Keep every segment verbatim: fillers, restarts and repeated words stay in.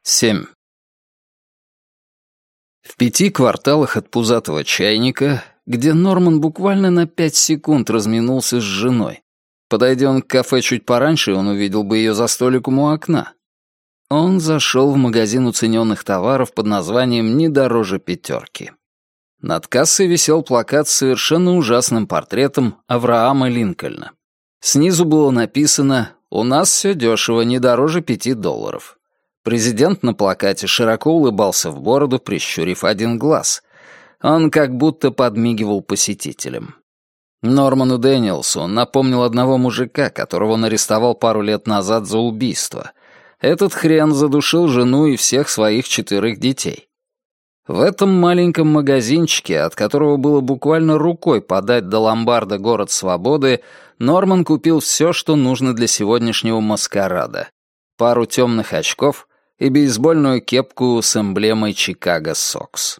семь. В пяти кварталах от пузатого чайника, где Норман буквально на пять секунд разминулся с женой. Подойдя он к кафе чуть пораньше, он увидел бы ее за столиком у окна. Он зашел в магазин уцененных товаров под названием «Не дороже пятерки». Над кассой висел плакат с совершенно ужасным портретом Авраама Линкольна. Снизу было написано «У нас все дешево, не дороже пяти долларов». Президент на плакате широко улыбался в бороду, прищурив один глаз. Он как будто подмигивал посетителям. Норману Дэниелсу он напомнил одного мужика, которого он арестовал пару лет назад за убийство. Этот хрен задушил жену и всех своих четверых детей. В этом маленьком магазинчике, от которого было буквально рукой подать до ломбарда «Город свободы», Норман купил все, что нужно для сегодняшнего маскарада. Пару темных очков и бейсбольную кепку с эмблемой Чикаго Сокс.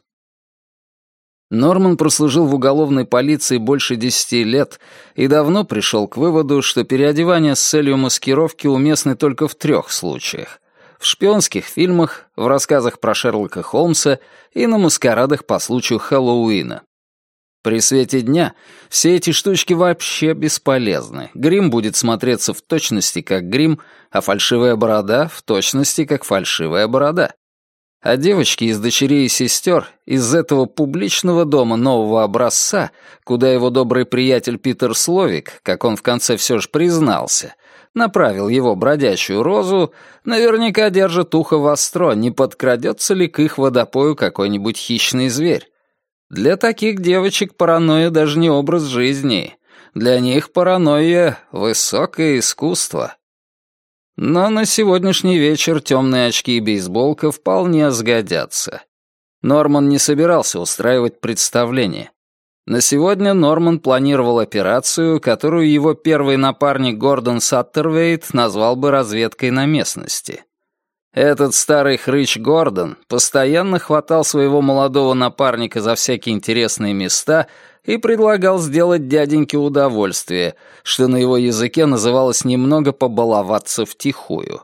Норман прослужил в уголовной полиции больше десяти лет и давно пришел к выводу, что переодевание с целью маскировки уместны только в трех случаях: в шпионских фильмах, в рассказах про Шерлока Холмса и на маскарадах по случаю Хэллоуина. При свете дня все эти штучки вообще бесполезны. Грим будет смотреться в точности как грим, а фальшивая борода в точности как фальшивая борода. А девочки из дочерей и сестер из этого публичного дома нового образца, куда его добрый приятель Питер Словик, как он в конце все же признался, направил его бродячую розу, наверняка держат ухо востро, не подкрадется ли к их водопою какой-нибудь хищный зверь. Для таких девочек паранойя даже не образ жизни. Для них паранойя — высокое искусство. Но на сегодняшний вечер темные очки и бейсболка вполне сгодятся. Норман не собирался устраивать представление. На сегодня Норман планировал операцию, которую его первый напарник Гордон Саттервейт назвал бы разведкой на местности. Этот старый хрыч Гордон постоянно хватал своего молодого напарника за всякие интересные места и предлагал сделать дяденьке удовольствие, что на его языке называлось немного побаловаться втихую.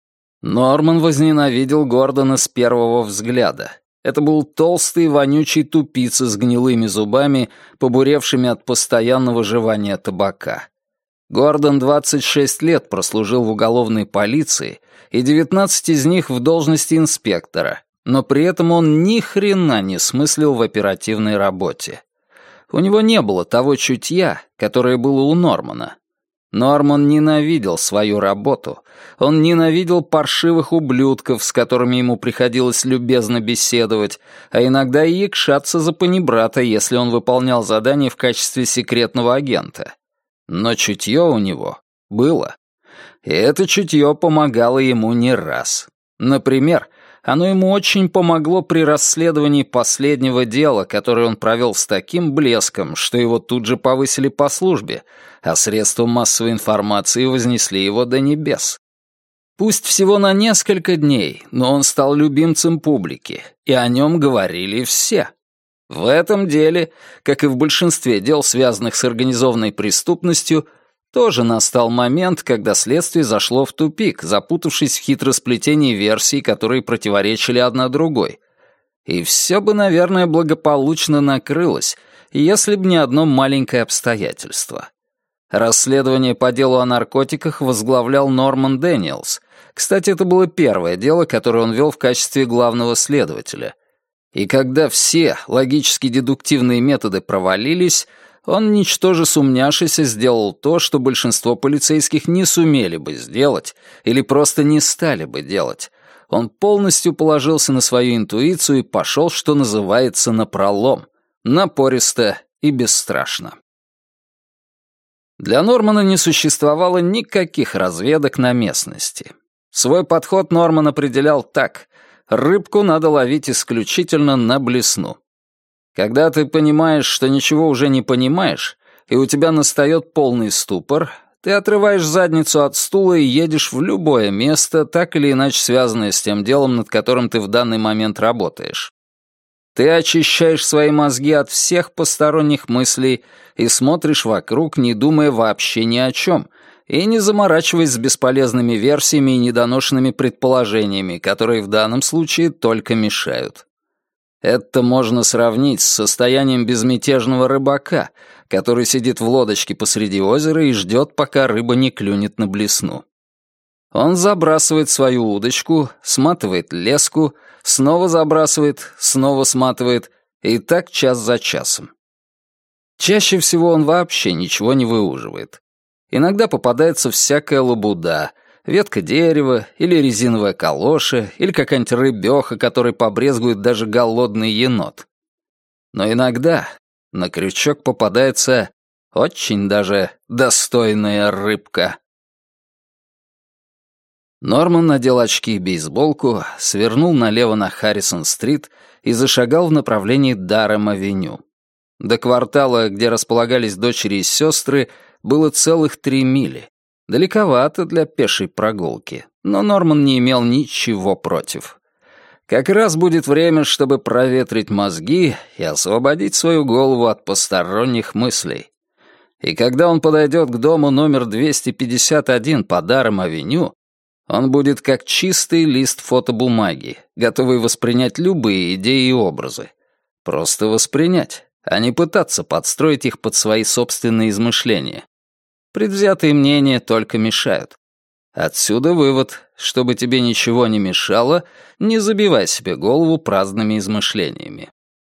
Норман возненавидел Гордона с первого взгляда. Это был толстый вонючий тупица с гнилыми зубами, побуревшими от постоянного жевания табака. Гордон двадцать шесть лет прослужил в уголовной полиции, и девятнадцать из них в должности инспектора, но при этом он ни хрена не смыслил в оперативной работе. У него не было того чутья, которое было у Нормана. Норман ненавидел свою работу, он ненавидел паршивых ублюдков, с которыми ему приходилось любезно беседовать, а иногда и якшаться за панибрата, если он выполнял задание в качестве секретного агента. Но чутье у него было. И это чутье помогало ему не раз. Например, оно ему очень помогло при расследовании последнего дела, которое он провел с таким блеском, что его тут же повысили по службе, а средства массовой информации вознесли его до небес. Пусть всего на несколько дней, но он стал любимцем публики, и о нем говорили все. В этом деле, как и в большинстве дел, связанных с организованной преступностью, тоже настал момент, когда следствие зашло в тупик, запутавшись в хитросплетении версий, которые противоречили одна другой. И все бы, наверное, благополучно накрылось, если бы не одно маленькое обстоятельство. Расследование по делу о наркотиках возглавлял Норман Дэниелс. Кстати, это было первое дело, которое он вел в качестве главного следователя. И когда все логически-дедуктивные методы провалились, он, ничтоже сумняшися, сделал то, что большинство полицейских не сумели бы сделать или просто не стали бы делать. Он полностью положился на свою интуицию и пошел, что называется, напролом, напористо и бесстрашно. Для Нормана не существовало никаких разведок на местности. Свой подход Норман определял так: рыбку надо ловить исключительно на блесну. Когда ты понимаешь, что ничего уже не понимаешь, и у тебя настает полный ступор, ты отрываешь задницу от стула и едешь в любое место, так или иначе связанное с тем делом, над которым ты в данный момент работаешь. Ты очищаешь свои мозги от всех посторонних мыслей и смотришь вокруг, не думая вообще ни о чем, и не заморачиваясь с бесполезными версиями и недоношенными предположениями, которые в данном случае только мешают. Это можно сравнить с состоянием безмятежного рыбака, который сидит в лодочке посреди озера и ждет, пока рыба не клюнет на блесну. Он забрасывает свою удочку, сматывает леску, снова забрасывает, снова сматывает, и так час за часом. Чаще всего он вообще ничего не выуживает. Иногда попадается всякая лабуда, ветка дерева, или резиновая калоша, или какая-нибудь рыбёха, которой побрезгует даже голодный енот. Но иногда на крючок попадается очень даже достойная рыбка. Норман надел очки и бейсболку, свернул налево на Харрисон-стрит и зашагал в направлении Даррэм-авеню. До квартала, где располагались дочери и сестры, было целых три мили. Далековато для пешей прогулки, но Норман не имел ничего против. Как раз будет время, чтобы проветрить мозги и освободить свою голову от посторонних мыслей. И когда он подойдет к дому номер двести пятьдесят один по Даррэм-авеню, он будет как чистый лист фотобумаги, готовый воспринять любые идеи и образы. Просто воспринять, а не пытаться подстроить их под свои собственные измышления. Предвзятые мнения только мешают. Отсюда вывод: чтобы тебе ничего не мешало, не забивай себе голову праздными измышлениями.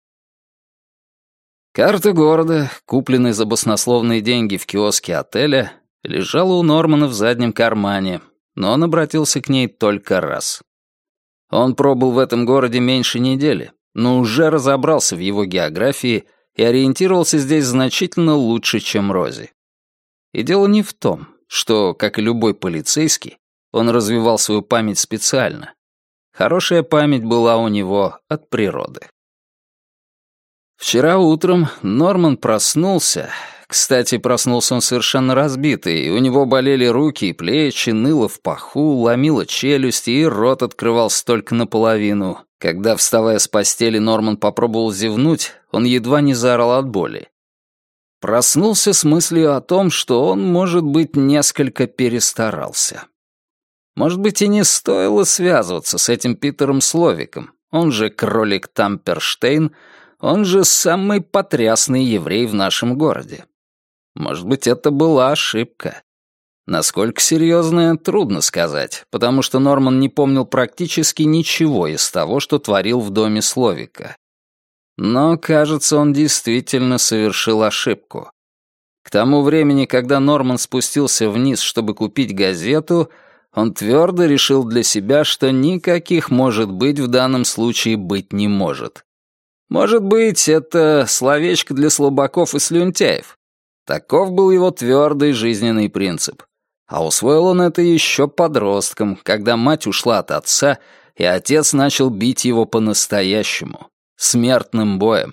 Карта города, купленная за баснословные деньги в киоске отеля, лежала у Нормана в заднем кармане, но он обратился к ней только раз. Он пробыл в этом городе меньше недели, но уже разобрался в его географии и ориентировался здесь значительно лучше, чем Рози. И дело не в том, что, как и любой полицейский, он развивал свою память специально. Хорошая память была у него от природы. Вчера утром Норман проснулся. Кстати, проснулся он совершенно разбитый, у него болели руки и плечи, ныло в паху, ломило челюсти, и рот открывался только наполовину. Когда, вставая с постели, Норман попробовал зевнуть, он едва не заорал от боли. Проснулся с мыслью о том, что он, может быть, несколько перестарался. Может быть, и не стоило связываться с этим Питером Словиком, он же кролик Тамперштейн, он же самый потрясный еврей в нашем городе. Может быть, это была ошибка. Насколько серьезная, трудно сказать, потому что Норман не помнил практически ничего из того, что творил в доме Словика. Но, кажется, он действительно совершил ошибку. К тому времени, когда Норман спустился вниз, чтобы купить газету, он твердо решил для себя, что никаких «может быть» в данном случае быть не может. Может быть, это словечко для слабаков и слюнтяев. Таков был его твердый жизненный принцип. А усвоил он это еще подростком, когда мать ушла от отца, и отец начал бить его по-настоящему, смертным боем.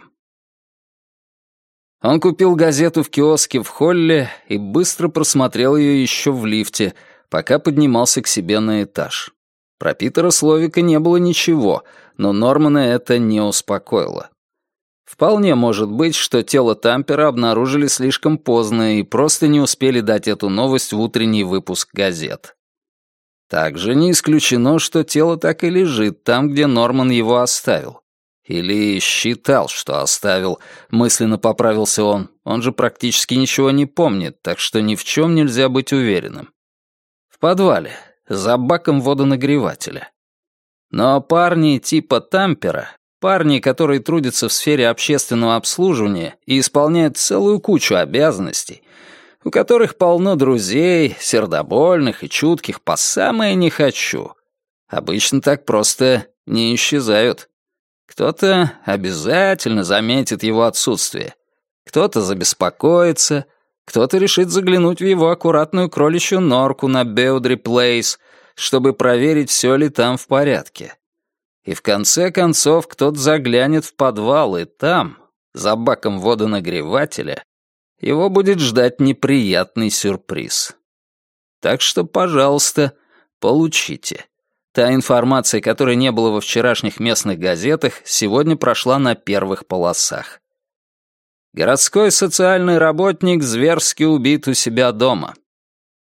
Он купил газету в киоске в холле и быстро просмотрел ее еще в лифте, пока поднимался к себе на этаж. Про Питера Словика не было ничего, но Нормана это не успокоило. Вполне может быть, что тело Тампера обнаружили слишком поздно и просто не успели дать эту новость в утренний выпуск газет. Также не исключено, что тело так и лежит там, где Норман его оставил. Или считал, что оставил, мысленно поправился он. Он же практически ничего не помнит, так что ни в чем нельзя быть уверенным. В подвале, за баком водонагревателя. Но парни типа Тампера, парни, которые трудятся в сфере общественного обслуживания и исполняют целую кучу обязанностей, у которых полно друзей, сердобольных и чутких по самое не хочу, обычно так просто не исчезают. Кто-то обязательно заметит его отсутствие, кто-то забеспокоится, кто-то решит заглянуть в его аккуратную кроличью норку на Беудри Плейс, чтобы проверить, все ли там в порядке. И в конце концов кто-то заглянет в подвал, и там, за баком водонагревателя, его будет ждать неприятный сюрприз. Так что, пожалуйста, получите. Та информация, которой не было во вчерашних местных газетах, сегодня прошла на первых полосах. Городской социальный работник зверски убит у себя дома.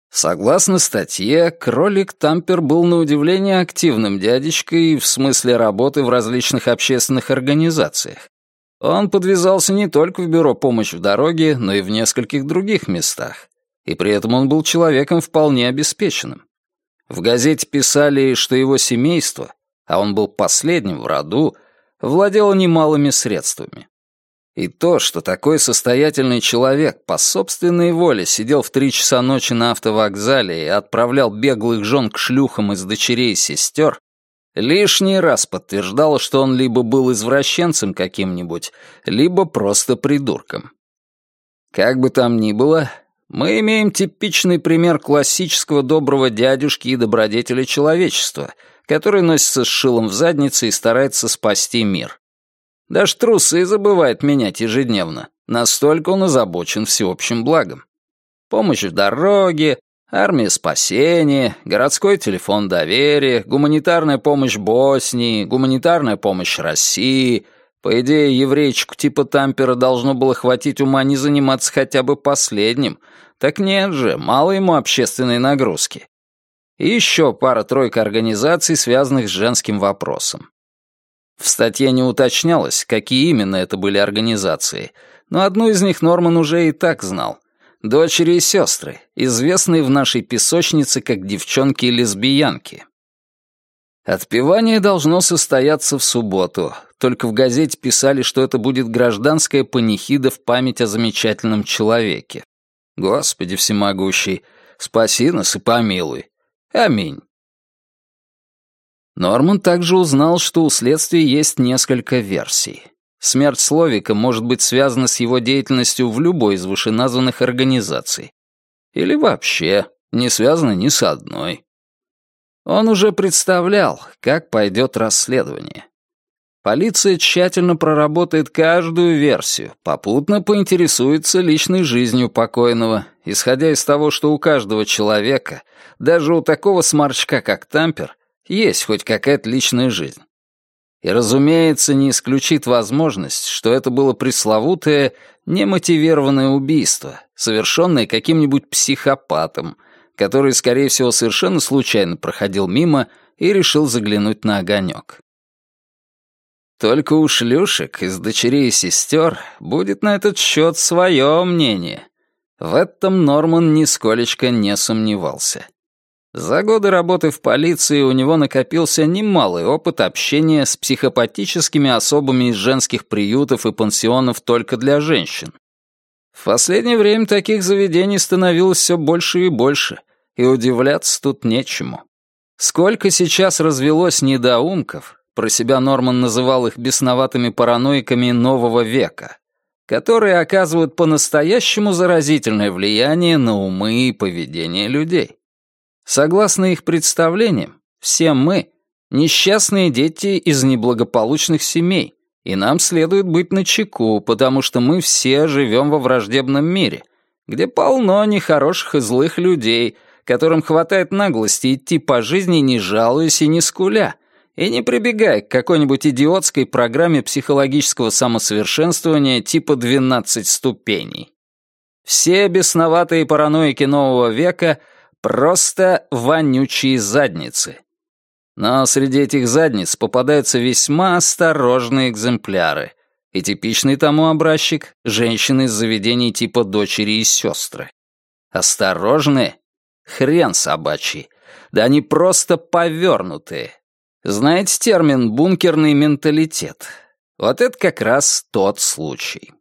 Согласно статье, кролик Тампер был на удивление активным дядечкой в смысле работы в различных общественных организациях. Он подвязался не только в бюро «Помощь в дороге», но и в нескольких других местах. И при этом он был человеком вполне обеспеченным. В газете писали, что его семейство, а он был последним в роду, владело немалыми средствами. И то, что такой состоятельный человек по собственной воле сидел в три часа ночи на автовокзале и отправлял беглых жен к шлюхам из дочерей и сестер, лишний раз подтверждало, что он либо был извращенцем каким-нибудь, либо просто придурком. Как бы там ни было, мы имеем типичный пример классического доброго дядюшки и добродетеля человечества, который носится с шилом в заднице и старается спасти мир. Даже трусы забывает менять ежедневно, настолько он озабочен всеобщим благом. Помощь в дороге, армия спасения, городской телефон доверия, гуманитарная помощь Боснии, гуманитарная помощь России. По идее, еврейчику типа Тампера должно было хватить ума не заниматься хотя бы последним. Так нет же, мало ему общественной нагрузки. И еще пара-тройка организаций, связанных с женским вопросом. В статье не уточнялось, какие именно это были организации, но одну из них Норман уже и так знал. Дочери и сестры, известные в нашей песочнице как девчонки-лесбиянки. Отпевание должно состояться в субботу, только в газете писали, что это будет гражданская панихида в память о замечательном человеке. Господи всемогущий, спаси нас и помилуй. Аминь. Норман также узнал, что у следствия есть несколько версий. Смерть Словика может быть связана с его деятельностью в любой из вышеназванных организаций. Или вообще не связана ни с одной. Он уже представлял, как пойдет расследование. Полиция тщательно проработает каждую версию, попутно поинтересуется личной жизнью покойного, исходя из того, что у каждого человека, даже у такого сморчка, как Тампер, есть хоть какая-то личная жизнь. И, разумеется, не исключит возможность, что это было пресловутое немотивированное убийство, совершенное каким-нибудь психопатом, который, скорее всего, совершенно случайно проходил мимо и решил заглянуть на огонек. Только у шлюшек из дочерей и сестер будет на этот счет свое мнение. В этом Норман нисколечко не сомневался. За годы работы в полиции у него накопился немалый опыт общения с психопатическими особами из женских приютов и пансионов только для женщин. В последнее время таких заведений становилось все больше и больше, и удивляться тут нечему. Сколько сейчас развелось недоумков, про себя Норман называл их бесноватыми параноиками нового века, которые оказывают по-настоящему заразительное влияние на умы и поведение людей. Согласно их представлениям, все мы — несчастные дети из неблагополучных семей, и нам следует быть начеку, потому что мы все живем во враждебном мире, где полно нехороших и злых людей, которым хватает наглости идти по жизни, не жалуясь и не скуля, и не прибегая к какой-нибудь идиотской программе психологического самосовершенствования типа двенадцать ступеней. Все бесноватые параноики нового века — просто вонючие задницы. Но среди этих задниц попадаются весьма осторожные экземпляры, и типичный тому образчик — женщины из заведений типа дочери и сестры. Осторожные? Хрен собачий. Да они просто повернутые. Знаете термин «бункерный менталитет»? Вот это как раз тот случай.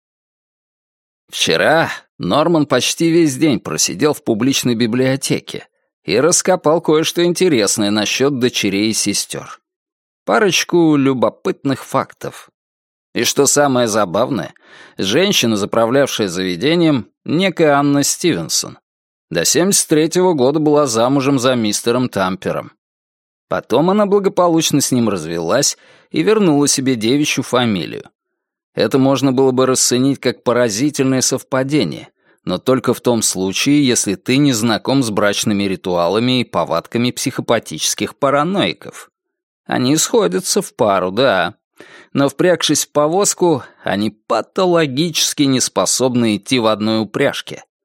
Вчера Норман почти весь день просидел в публичной библиотеке и раскопал кое-что интересное насчет дочерей и сестер. Парочку любопытных фактов. И что самое забавное, женщина, заправлявшая заведением, некая Анна Стивенсон, до семьдесят третьего года была замужем за мистером Тампером. Потом она благополучно с ним развелась и вернула себе девичью фамилию. Это можно было бы расценить как поразительное совпадение, но только в том случае, если ты не знаком с брачными ритуалами и повадками психопатических параноиков. Они сходятся в пару, да, но, впрягшись в повозку, они патологически не способны идти в одной упряжке.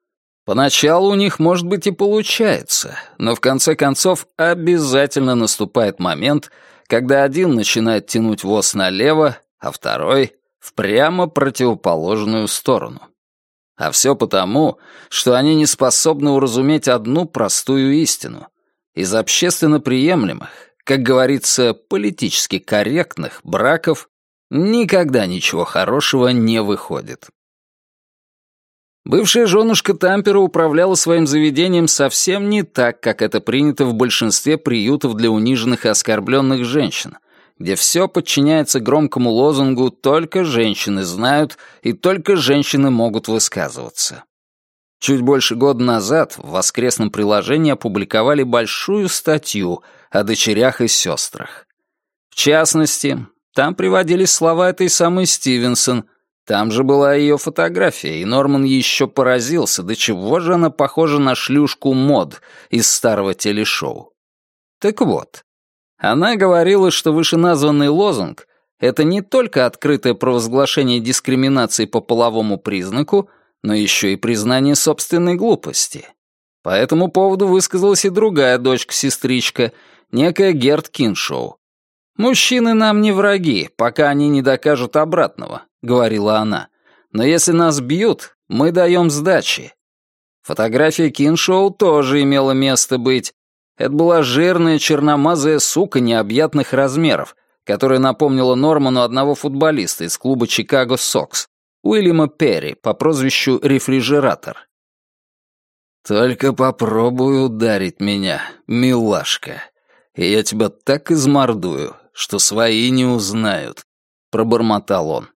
Поначалу у них, может быть, и получается, но в конце концов обязательно наступает момент, когда один начинает тянуть воз налево, а второй — в прямо противоположную сторону. А все потому, что они не способны уразуметь одну простую истину. Из общественно приемлемых, как говорится, политически корректных браков никогда ничего хорошего не выходит. Бывшая женушка Тампера управляла своим заведением совсем не так, как это принято в большинстве приютов для униженных и оскорбленных женщин, где все подчиняется громкому лозунгу «только женщины знают» и «только женщины могут высказываться». Чуть больше года назад в воскресном приложении опубликовали большую статью о дочерях и сестрах. В частности, там приводились слова этой самой Стивенсон. Там же была ее фотография, и Норман еще поразился, до чего же она похожа на шлюшку Мод из старого телешоу. Так вот, она говорила, что вышеназванный лозунг — это не только открытое провозглашение дискриминации по половому признаку, но еще и признание собственной глупости. По этому поводу высказалась и другая дочка-сестричка, некая Герт Киншоу. «Мужчины нам не враги, пока они не докажут обратного», — говорила она. «Но если нас бьют, мы даем сдачи». Фотография Киншоу тоже имела место быть. Это была жирная черномазая сука необъятных размеров, которая напомнила Норману одного футболиста из клуба «Чикаго Сокс», Уильяма Перри по прозвищу «Рефрижератор». «Только попробуй ударить меня, милашка, и я тебя так измордую, что свои не узнают», — пробормотал он.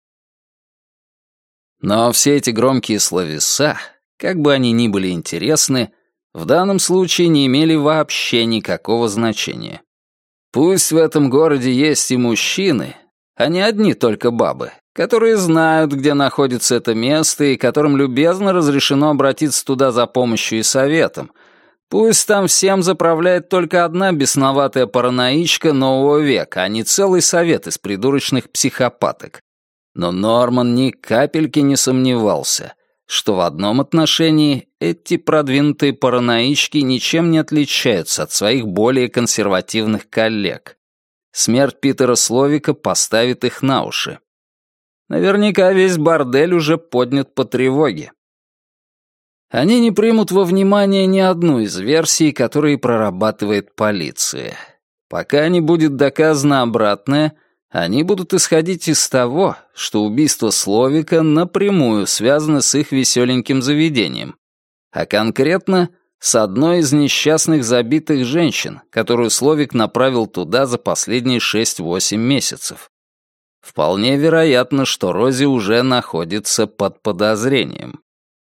Но все эти громкие словеса, как бы они ни были интересны, в данном случае не имели вообще никакого значения. Пусть в этом городе есть и мужчины, а не одни только бабы, которые знают, где находится это место и которым любезно разрешено обратиться туда за помощью и советом. Пусть там всем заправляет только одна бесноватая параноичка нового века, а не целый совет из придурочных психопаток. Но Норман ни капельки не сомневался, что в одном отношении эти продвинутые параноички ничем не отличаются от своих более консервативных коллег. Смерть Питера Словика поставит их на уши. Наверняка весь бордель уже поднят по тревоге. Они не примут во внимание ни одну из версий, которые прорабатывает полиция. Пока не будет доказано обратное, они будут исходить из того, что убийство Словика напрямую связано с их веселеньким заведением, а конкретно с одной из несчастных забитых женщин, которую Словик направил туда за последние шесть-восемь месяцев. Вполне вероятно, что Рози уже находится под подозрением.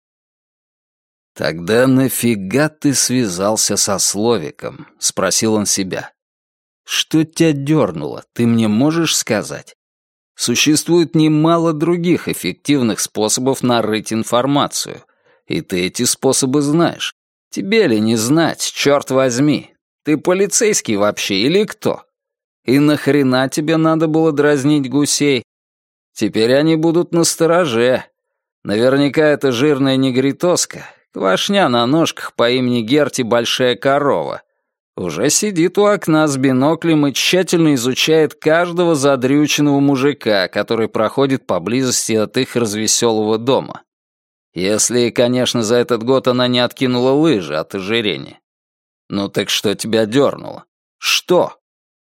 «Тогда нафига ты связался со Словиком?» — спросил он себя. «Что тебя дернуло, ты мне можешь сказать? Существует немало других эффективных способов нарыть информацию, и ты эти способы знаешь. Тебе ли не знать, черт возьми? Ты полицейский вообще или кто? И нахрена тебе надо было дразнить гусей? Теперь они будут настороже. Наверняка эта жирная негритоска, квашня на ножках по имени Герти Большая Корова, уже сидит у окна с биноклем и тщательно изучает каждого задрюченного мужика, который проходит поблизости от их развеселого дома. Если, конечно, за этот год она не откинула лыжи от ожирения. Ну так что тебя дернуло? Что?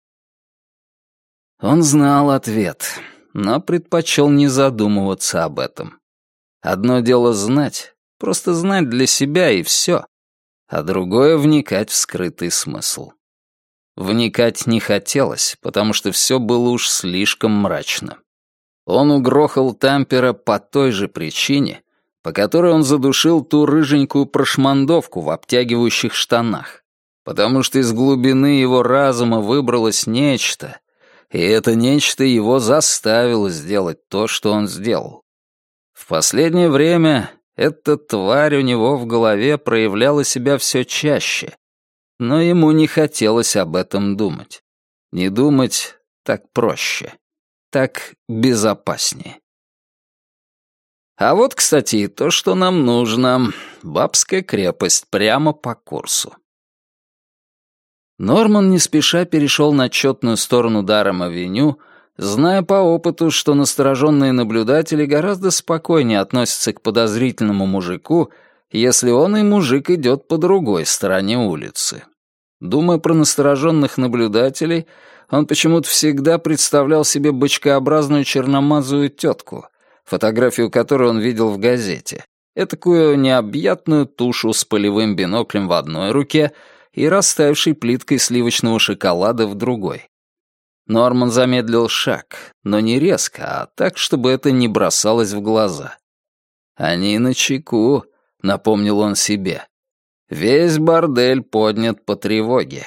Он знал ответ, но предпочел не задумываться об этом. Одно дело знать, просто знать для себя и все, а другое — вникать в скрытый смысл. Вникать не хотелось, потому что все было уж слишком мрачно. Он угрохал Тампера по той же причине, по которой он задушил ту рыженькую прошмандовку в обтягивающих штанах, потому что из глубины его разума выбралось нечто, и это нечто его заставило сделать то, что он сделал. В последнее время эта тварь у него в голове проявляла себя все чаще, но ему не хотелось об этом думать. Не думать так проще, так безопаснее. А вот, кстати, и то, что нам нужно. Бабская крепость, прямо по курсу. Норман не спеша перешел на четную сторону Даррем-авеню, зная по опыту, что настороженные наблюдатели гораздо спокойнее относятся к подозрительному мужику, если он и мужик идет по другой стороне улицы. Думая про настороженных наблюдателей, он почему-то всегда представлял себе бычкообразную черномазую тетку, фотографию которой он видел в газете, этакую необъятную тушу с полевым биноклем в одной руке и растаявшей плиткой сливочного шоколада в другой. Норман замедлил шаг, но не резко, а так, чтобы это не бросалось в глаза. «Они начеку», — напомнил он себе. «Весь бордель поднят по тревоге».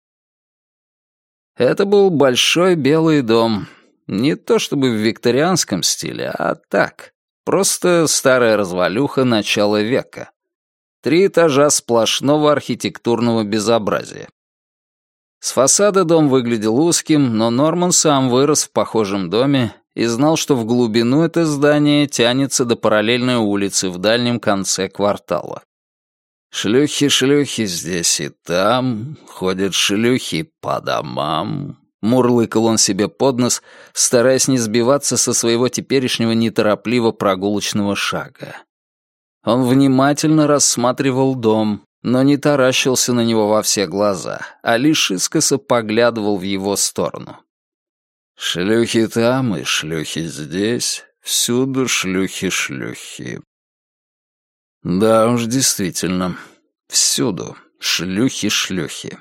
Это был большой белый дом. Не то чтобы в викторианском стиле, а так. Просто старая развалюха начала века. Три этажа сплошного архитектурного безобразия. С фасада дом выглядел узким, но Норман сам вырос в похожем доме и знал, что в глубину это здание тянется до параллельной улицы в дальнем конце квартала. «Шлюхи-шлюхи здесь и там, ходят шлюхи по домам», — мурлыкал он себе под нос, стараясь не сбиваться со своего теперешнего неторопливо прогулочного шага. Он внимательно рассматривал дом, но не таращился на него во все глаза, а лишь искоса поглядывал в его сторону. «Шлюхи там и шлюхи здесь, всюду шлюхи-шлюхи». Да уж, действительно, всюду шлюхи-шлюхи.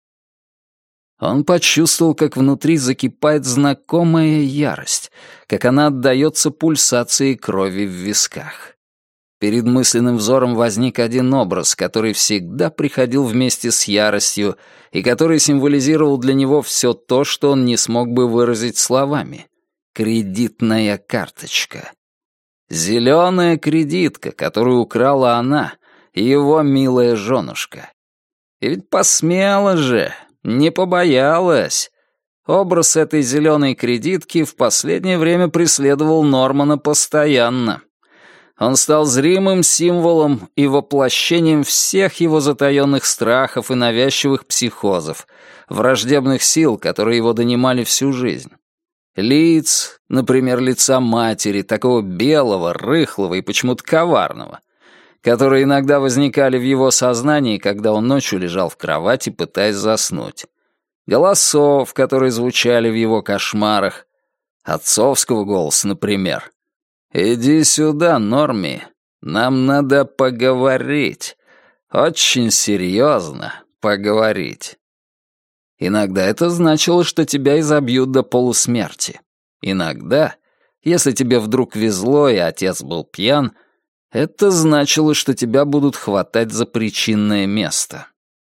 Он почувствовал, как внутри закипает знакомая ярость, как она отдаётся пульсации крови в висках. Перед мысленным взором возник один образ, который всегда приходил вместе с яростью и который символизировал для него всё то, что он не смог бы выразить словами. Кредитная карточка. Зелёная кредитка, которую украла она, его милая жёнушка. И ведь посмела же, не побоялась. Образ этой зелёной кредитки в последнее время преследовал Нормана постоянно. Он стал зримым символом и воплощением всех его затаённых страхов и навязчивых психозов, враждебных сил, которые его донимали всю жизнь. Лиц, например, лица матери, такого белого, рыхлого и почему-то коварного, которые иногда возникали в его сознании, когда он ночью лежал в кровати, пытаясь заснуть. Голосов, которые звучали в его кошмарах. Отцовского голоса, например. «Иди сюда, Норми, нам надо поговорить. Очень серьезно поговорить». Иногда это значило, что тебя изобьют до полусмерти. Иногда, если тебе вдруг везло и отец был пьян, это значило, что тебя будут хватать за причинное место.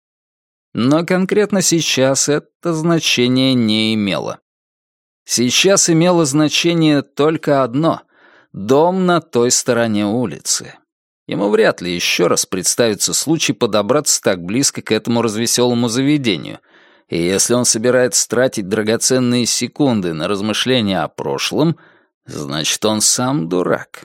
Но конкретно сейчас это значение не имело. Сейчас имело значение только одно — дом на той стороне улицы. Ему вряд ли еще раз представится случай подобраться так близко к этому развеселому заведению — и если он собирается тратить драгоценные секунды на размышления о прошлом, значит, он сам дурак.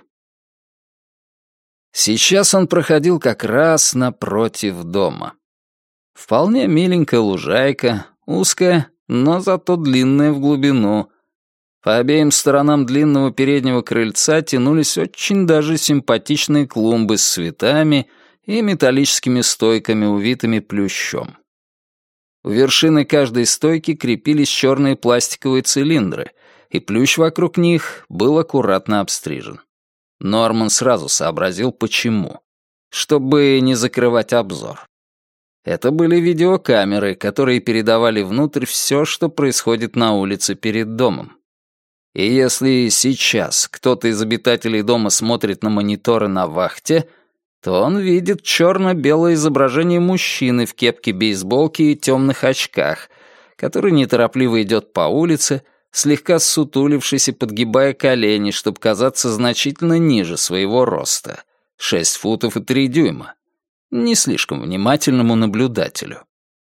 Сейчас он проходил как раз напротив дома. Вполне миленькая лужайка, узкая, но зато длинная в глубину. По обеим сторонам длинного переднего крыльца тянулись очень даже симпатичные клумбы с цветами и металлическими стойками, увитыми плющом. У вершины каждой стойки крепились черные пластиковые цилиндры, и плющ вокруг них был аккуратно обстрижен. Норман сразу сообразил, почему. Чтобы не закрывать обзор. Это были видеокамеры, которые передавали внутрь все, что происходит на улице перед домом. И если сейчас кто-то из обитателей дома смотрит на мониторы на вахте, то он видит черно-белое изображение мужчины в кепке бейсболки и темных очках, который неторопливо идет по улице, слегка ссутулившись и подгибая колени, чтобы казаться значительно ниже своего роста — шесть футов и три дюйма, не слишком внимательному наблюдателю.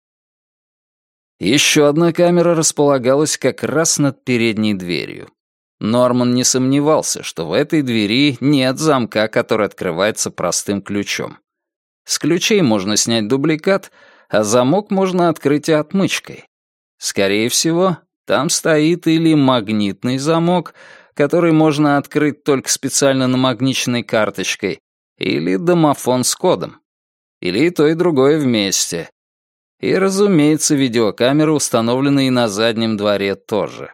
Еще одна камера располагалась как раз над передней дверью. Норман не сомневался, что в этой двери нет замка, который открывается простым ключом. С ключей можно снять дубликат, а замок можно открыть и отмычкой. Скорее всего, там стоит или магнитный замок, который можно открыть только специально намагниченной карточкой, или домофон с кодом. Или и то, и другое вместе. И, разумеется, видеокамеры, установленные на заднем дворе, тоже.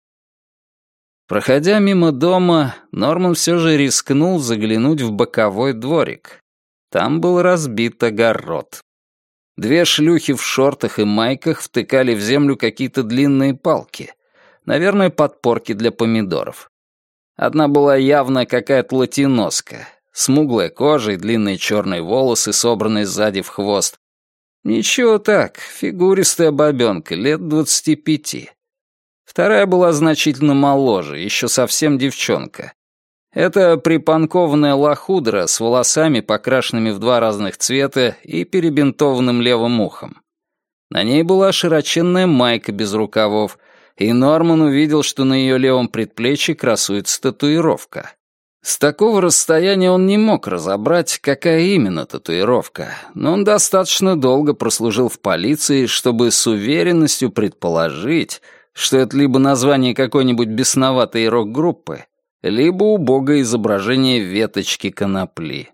Проходя мимо дома, Норман все же рискнул заглянуть в боковой дворик. Там был разбит огород. Две шлюхи в шортах и майках втыкали в землю какие-то длинные палки. Наверное, подпорки для помидоров. Одна была явно какая-то латиноска. Смуглая кожа и длинные черные волосы, собранные сзади в хвост. Ничего так, фигуристая бабенка, лет двадцати пяти. Вторая была значительно моложе, еще совсем девчонка. Это припанкованная лохудра с волосами, покрашенными в два разных цвета и перебинтованным левым ухом. На ней была широченная майка без рукавов, и Норман увидел, что на ее левом предплечье красуется татуировка. С такого расстояния он не мог разобрать, какая именно татуировка, но он достаточно долго прослужил в полиции, чтобы с уверенностью предположить, что это либо название какой-нибудь бесноватой рок-группы, либо убогое изображение веточки конопли.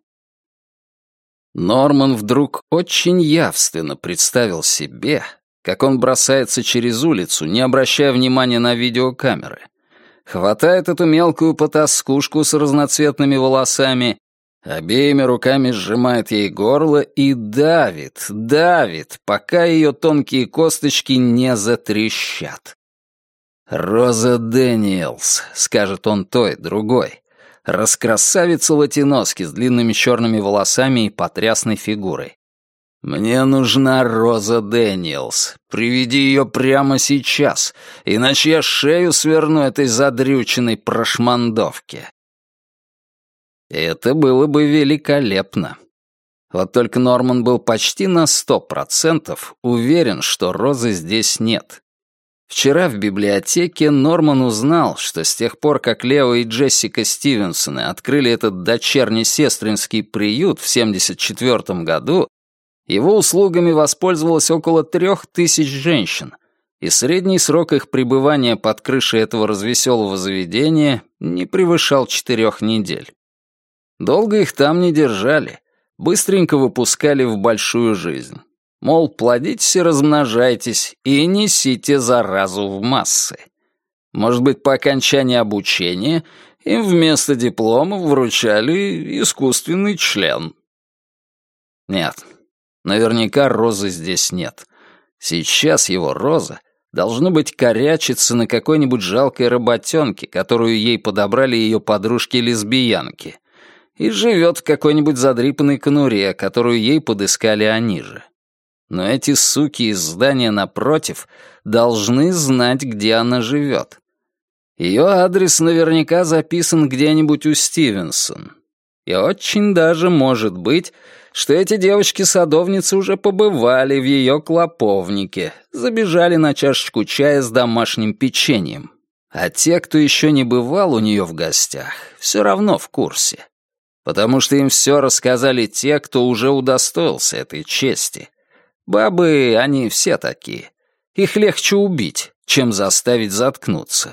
Норман вдруг очень явственно представил себе, как он бросается через улицу, не обращая внимания на видеокамеры, хватает эту мелкую потаскушку с разноцветными волосами, обеими руками сжимает ей горло и давит, давит, пока ее тонкие косточки не затрещат. «Роза Дэниелс», — скажет он той, другой, раскрасавица латиноски с длинными черными волосами и потрясной фигурой. «Мне нужна Роза Дэниелс. Приведи ее прямо сейчас, иначе я шею сверну этой задрюченной прошмандовке». Это было бы великолепно. Вот только Норман был почти на сто процентов уверен, что Розы здесь нет. Вчера в библиотеке Норман узнал, что с тех пор, как Лео и Джессика Стивенсоны открыли этот дочерне-сестринский приют в семьдесят четвёртом году, его услугами воспользовалось около трех тысяч женщин, и средний срок их пребывания под крышей этого развеселого заведения не превышал четырех недель. Долго их там не держали, быстренько выпускали в большую жизнь. Мол, плодитесь и размножайтесь, и несите заразу в массы. Может быть, по окончании обучения им вместо дипломов вручали искусственный член. Нет, наверняка Розы здесь нет. Сейчас его Роза, должно быть, корячится на какой-нибудь жалкой работенке, которую ей подобрали ее подружки-лесбиянки, и живет в какой-нибудь задрипанной конуре, которую ей подыскали они же. Но эти суки из здания напротив должны знать, где она живет. Ее адрес наверняка записан где-нибудь у Стивенсон. И очень даже может быть, что эти девочки-садовницы уже побывали в ее клоповнике, забежали на чашечку чая с домашним печеньем. А те, кто еще не бывал у нее в гостях, все равно в курсе. Потому что им все рассказали те, кто уже удостоился этой чести. Бабы, они все такие. Их легче убить, чем заставить заткнуться.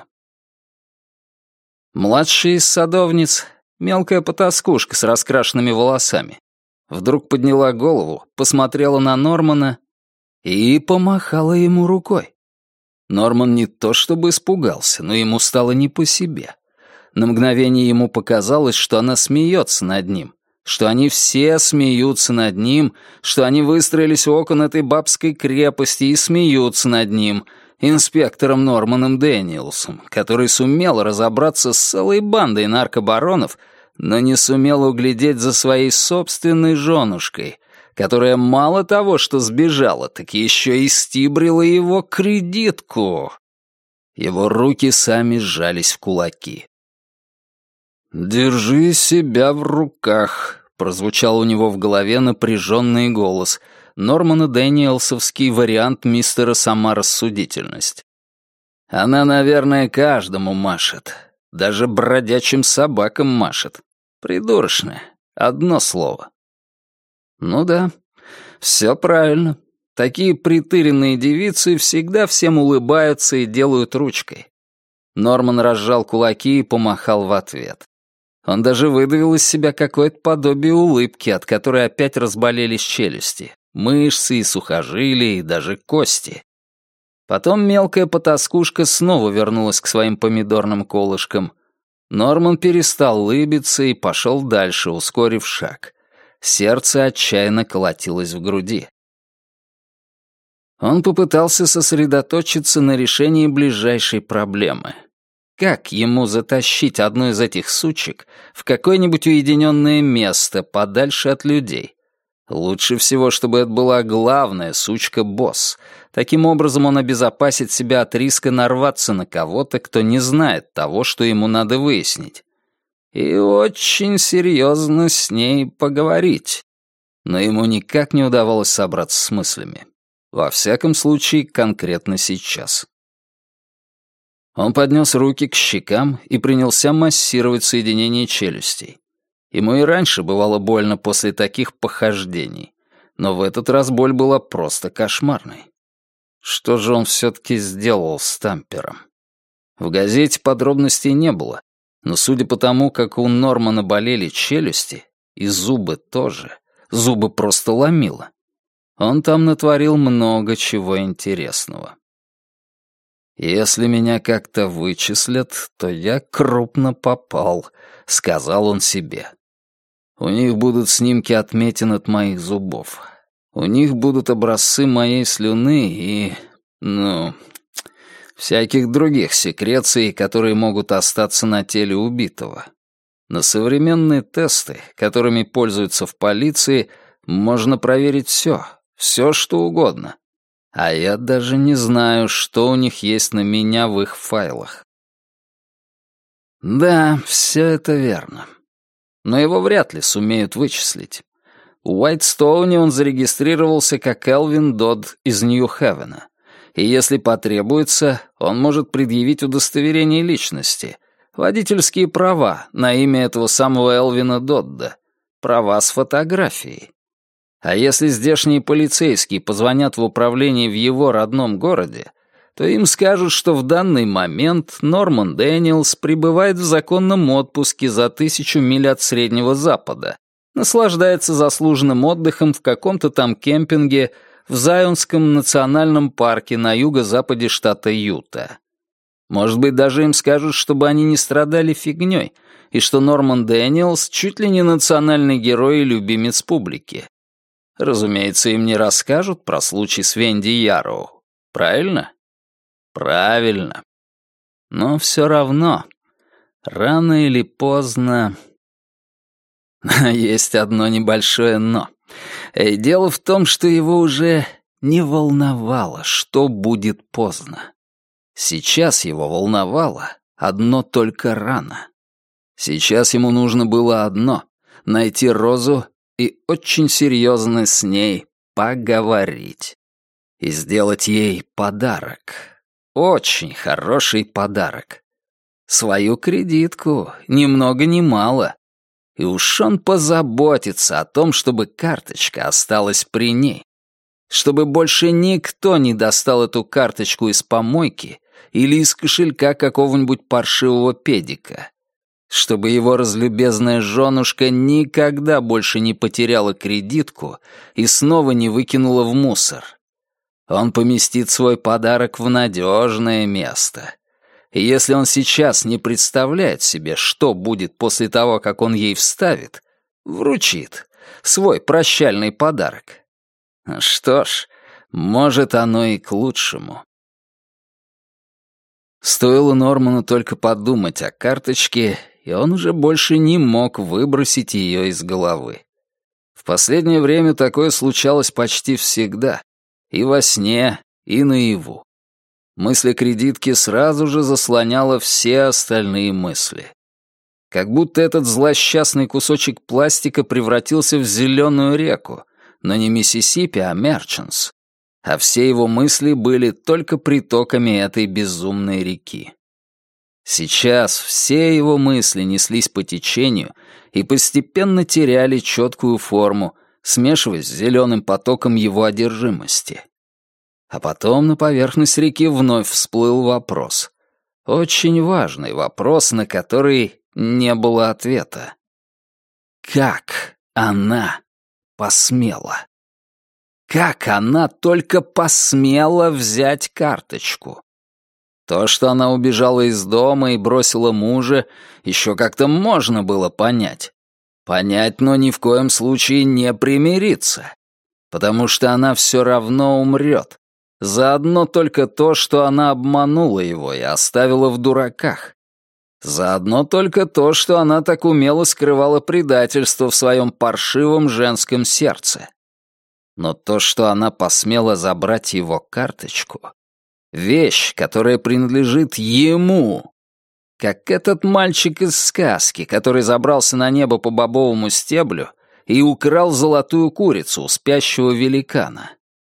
Младшая из садовниц, мелкая потаскушка с раскрашенными волосами, вдруг подняла голову, посмотрела на Нормана и помахала ему рукой. Норман не то чтобы испугался, но ему стало не по себе. На мгновение ему показалось, что она смеется над ним, что они все смеются над ним, что они выстроились у окон этой бабской крепости и смеются над ним, инспектором Норманом Дэниелсом, который сумел разобраться с целой бандой наркобаронов, но не сумел углядеть за своей собственной женушкой, которая мало того, что сбежала, так еще и стибрила его кредитку. Его руки сами сжались в кулаки. «Держи себя в руках», — прозвучал у него в голове напряженный голос, Нормана Дэниелсовский вариант мистера «Сама рассудительность». «Она, наверное, каждому машет. даже бродячим собакам машет. Придурочная. Одно слово. Ну да, все правильно. Такие притыренные девицы всегда всем улыбаются и делают ручкой. Норман разжал кулаки и помахал в ответ. Он даже выдавил из себя какое-то подобие улыбки, от которой опять разболелись челюсти, мышцы и сухожилия, и даже кости. Потом мелкая потаскушка снова вернулась к своим помидорным колышкам. Норман перестал улыбиться и пошел дальше, ускорив шаг. Сердце отчаянно колотилось в груди. Он попытался сосредоточиться на решении ближайшей проблемы. Как ему затащить одну из этих сучек в какое-нибудь уединенное место подальше от людей? Лучше всего, чтобы это была главная сучка-босс. Таким образом он обезопасит себя от риска нарваться на кого-то, кто не знает того, что ему надо выяснить. И очень серьезно с ней поговорить. Но ему никак не удавалось собраться с мыслями. Во всяком случае, конкретно сейчас. Он поднес руки к щекам и принялся массировать соединение челюстей. Ему и раньше бывало больно после таких похождений, но в этот раз боль была просто кошмарной. Что же он все-таки сделал с Тампером? В газете подробностей не было, но судя по тому, как у Нормана болели челюсти, и зубы тоже, зубы просто ломило. Он там натворил много чего интересного. «Если меня как-то вычислят, то я крупно попал», — сказал он себе. «У них будут снимки отметин от моих зубов. У них будут образцы моей слюны и, ну, всяких других секреций, которые могут остаться на теле убитого. На современные тесты, которыми пользуются в полиции, можно проверить все, все что угодно. А я даже не знаю, что у них есть на меня в их файлах». Да, все это верно. Но его вряд ли сумеют вычислить. У Уайтстоуне он зарегистрировался как Элвин Додд из Нью-Хевена. И если потребуется, он может предъявить удостоверение личности, водительские права на имя этого самого Элвина Додда, права с фотографией. А если здешние полицейские позвонят в управление в его родном городе, то им скажут, что в данный момент Норман Дэниелс пребывает в законном отпуске за тысячу миль от Среднего Запада, наслаждается заслуженным отдыхом в каком-то там кемпинге в Зайонском национальном парке на юго-западе штата Юта. Может быть, даже им скажут, чтобы они не страдали фигней, и что Норман Дэниелс чуть ли не национальный герой и любимец публики. Разумеется, им не расскажут про случай с Венди Яроу. Правильно? Правильно. Но все равно, рано или поздно... Есть одно небольшое «но». И дело в том, что его уже не волновало, что будет поздно. Сейчас его волновало одно только рано. Сейчас ему нужно было одно — найти Розу и очень серьезно с ней поговорить. И сделать ей подарок. Очень хороший подарок. Свою кредитку, ни много ни мало. И уж он позаботится о том, чтобы карточка осталась при ней. Чтобы больше никто не достал эту карточку из помойки или из кошелька какого-нибудь паршивого педика. Чтобы его разлюбезная женушка никогда больше не потеряла кредитку и снова не выкинула в мусор. Он поместит свой подарок в надежное место. И если он сейчас не представляет себе, что будет после того, как он ей вставит, вручит свой прощальный подарок. Что ж, может, оно и к лучшему. Стоило Норману только подумать о карточке, и он уже больше не мог выбросить ее из головы. В последнее время такое случалось почти всегда, и во сне, и наяву. Мысль о кредитке сразу же заслоняла все остальные мысли. Как будто этот злосчастный кусочек пластика превратился в зеленую реку, но не Миссисипи, а Мерчантс. А все его мысли были только притоками этой безумной реки. Сейчас все его мысли неслись по течению и постепенно теряли четкую форму, смешиваясь с зеленым потоком его одержимости. А потом на поверхность реки вновь всплыл вопрос. Очень важный вопрос, на который не было ответа. Как она посмела? Как она только посмела взять карточку? То, что она убежала из дома и бросила мужа, еще как-то можно было понять. Понять, но ни в коем случае не примириться. Потому что она все равно умрет. Заодно только то, что она обманула его и оставила в дураках. Заодно только то, что она так умело скрывала предательство в своем паршивом женском сердце. Но то, что она посмела забрать его карточку, вещь, которая принадлежит ему, как этот мальчик из сказки, который забрался на небо по бобовому стеблю и украл золотую курицу у спящего великана.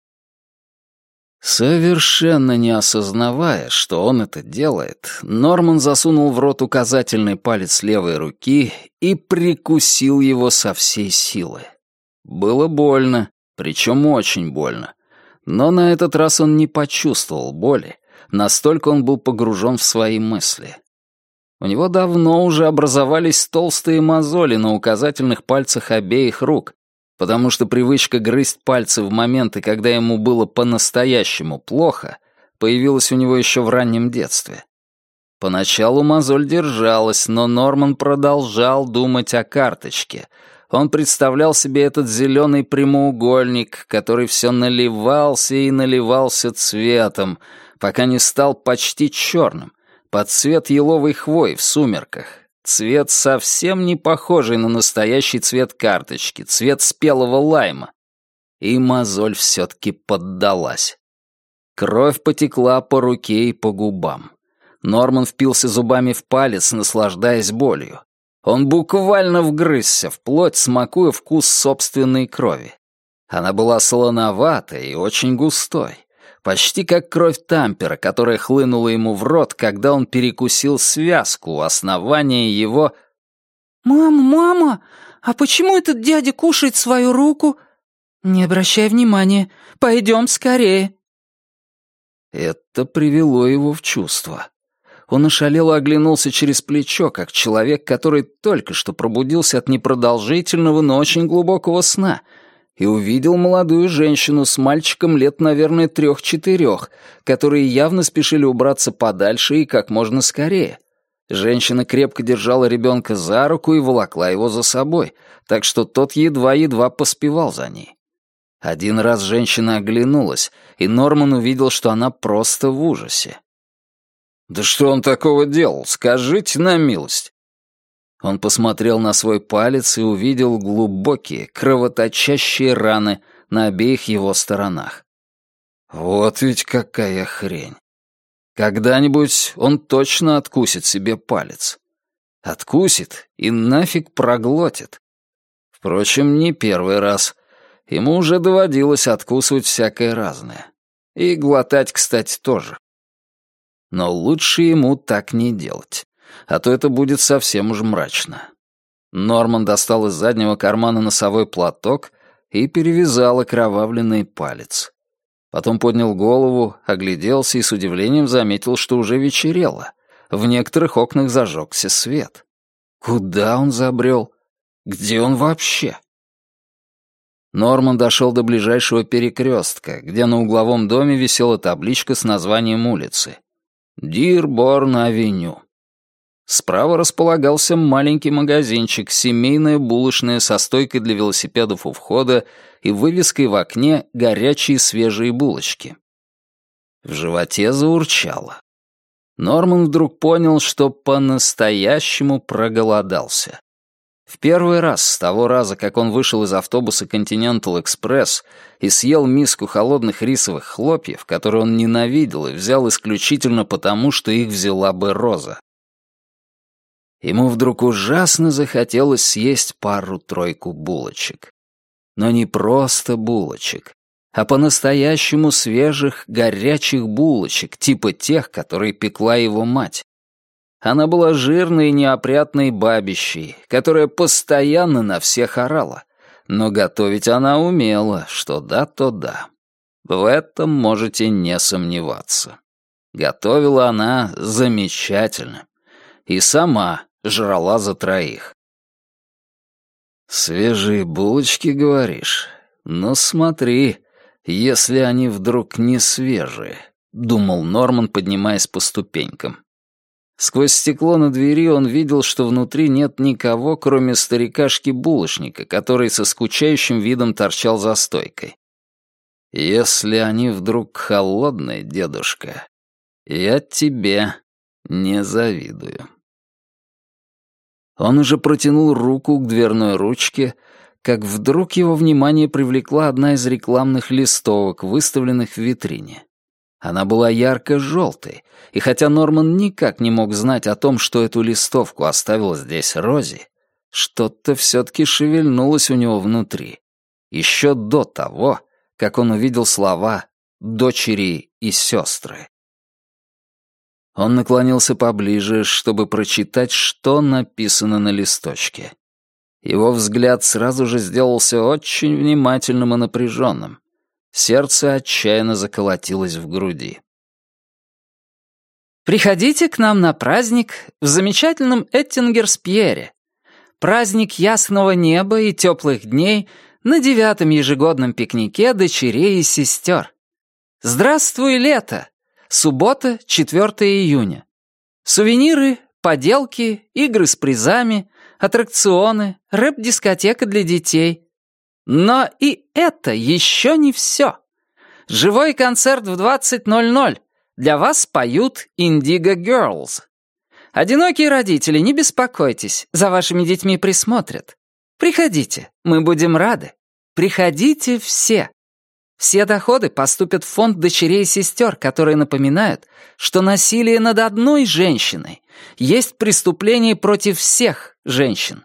Совершенно не осознавая, что он это делает, Норман засунул в рот указательный палец левой руки и прикусил его со всей силы. Было больно, причем очень больно. Но на этот раз он не почувствовал боли, настолько он был погружен в свои мысли. У него давно уже образовались толстые мозоли на указательных пальцах обеих рук, потому что привычка грызть пальцы в моменты, когда ему было по-настоящему плохо, появилась у него еще в раннем детстве. Поначалу мозоль держалась, но Норман продолжал думать о карточке. Он представлял себе этот зеленый прямоугольник, который все наливался и наливался цветом, пока не стал почти черным, под цвет еловой хвои в сумерках. Цвет совсем не похожий на настоящий цвет карточки, цвет спелого лайма. И мозоль все-таки поддалась. Кровь потекла по руке и по губам. Норман впился зубами в палец, наслаждаясь болью. Он буквально вгрызся в плоть, смакуя вкус собственной крови. Она была солоноватой и очень густой. Почти как кровь Тампера, которая хлынула ему в рот, когда он перекусил связку у основания его... «Мама, мама, а почему этот дядя кушает свою руку?» «Не обращай внимания, пойдем скорее». Это привело его в чувство. Он ошалело оглянулся через плечо, как человек, который только что пробудился от непродолжительного, но очень глубокого сна, и увидел молодую женщину с мальчиком лет, наверное, трех-четырех, которые явно спешили убраться подальше и как можно скорее. Женщина крепко держала ребенка за руку и волокла его за собой, так что тот едва-едва поспевал за ней. Один раз женщина оглянулась, и Норман увидел, что она просто в ужасе. «Да что он такого делал? Скажите на милость!» Он посмотрел на свой палец и увидел глубокие, кровоточащие раны на обеих его сторонах. Вот ведь какая хрень! Когда-нибудь он точно откусит себе палец. Откусит и нафиг проглотит. Впрочем, не первый раз. Ему уже доводилось откусывать всякое разное. И глотать, кстати, тоже. Но лучше ему так не делать. А то это будет совсем уж мрачно. Норман достал из заднего кармана носовой платок и перевязал окровавленный палец. Потом поднял голову, огляделся и с удивлением заметил, что уже вечерело. В некоторых окнах зажегся свет. Куда он забрел? Где он вообще? Норман дошел до ближайшего перекрестка, где на угловом доме висела табличка с названием улицы. Дирборн-авеню. Справа располагался маленький магазинчик, семейная булочная со стойкой для велосипедов у входа и вывеской в окне «Горячие свежие булочки». В животе заурчало. Норман вдруг понял, что по-настоящему проголодался. В первый раз с того раза, как он вышел из автобуса Continental Express и съел миску холодных рисовых хлопьев, которые он ненавидел и взял исключительно потому, что их взяла бы Роза. Ему вдруг ужасно захотелось съесть пару-тройку булочек. Но не просто булочек, а по-настоящему свежих, горячих булочек, типа тех, которые пекла его мать. Она была жирной и неопрятной бабищей, которая постоянно на всех орала. Но готовить она умела, что да, то да. В этом можете не сомневаться. Готовила она замечательно. И сама жрала за троих. «Свежие булочки, говоришь? Ну смотри, если они вдруг не свежие», — думал Норман, поднимаясь по ступенькам. Сквозь стекло на двери он видел, что внутри нет никого, кроме старикашки-булочника, который со скучающим видом торчал за стойкой. «Если они вдруг холодные, дедушка, я тебе не завидую». Он уже протянул руку к дверной ручке, как вдруг его внимание привлекла одна из рекламных листовок, выставленных в витрине. Она была ярко-желтой, и хотя Норман никак не мог знать о том, что эту листовку оставила здесь Рози, что-то все-таки шевельнулось у него внутри, еще до того, как он увидел слова «дочери» и «сестры». Он наклонился поближе, чтобы прочитать, что написано на листочке. Его взгляд сразу же сделался очень внимательным и напряженным. Сердце отчаянно заколотилось в груди. «Приходите к нам на праздник в замечательном Эттингерс-Пьере. Праздник ясного неба и теплых дней на девятом ежегодном пикнике дочерей и сестер. Здравствуй, лето! Суббота, четвёртого июня. Сувениры, поделки, игры с призами, аттракционы, рэп-дискотека для детей. Но и это еще не все. Живой концерт в двадцать ноль ноль. Для вас поют Indigo Girls. Одинокие родители, не беспокойтесь, за вашими детьми присмотрят. Приходите, мы будем рады. Приходите все. Все доходы поступят в фонд дочерей и сестер, которые напоминают, что насилие над одной женщиной есть преступление против всех женщин.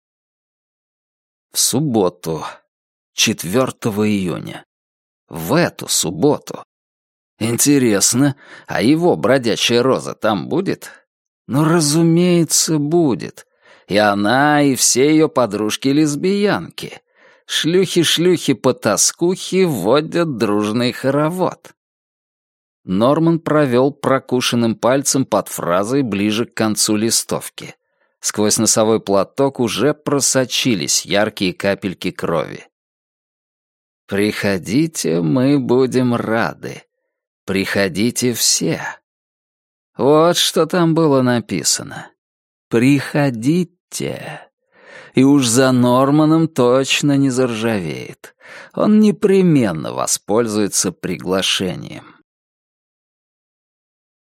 В субботу, четвёртого июня. В эту субботу. Интересно, а его бродячая роза там будет? Ну, разумеется, будет. И она, и все ее подружки-лесбиянки. Шлюхи-шлюхи-потаскухи водят дружный хоровод. Норман провел прокушенным пальцем под фразой ближе к концу листовки. Сквозь носовой платок уже просочились яркие капельки крови. «Приходите, мы будем рады. Приходите все». Вот что там было написано. «Приходите». И уж за Норманом точно не заржавеет. Он непременно воспользуется приглашением.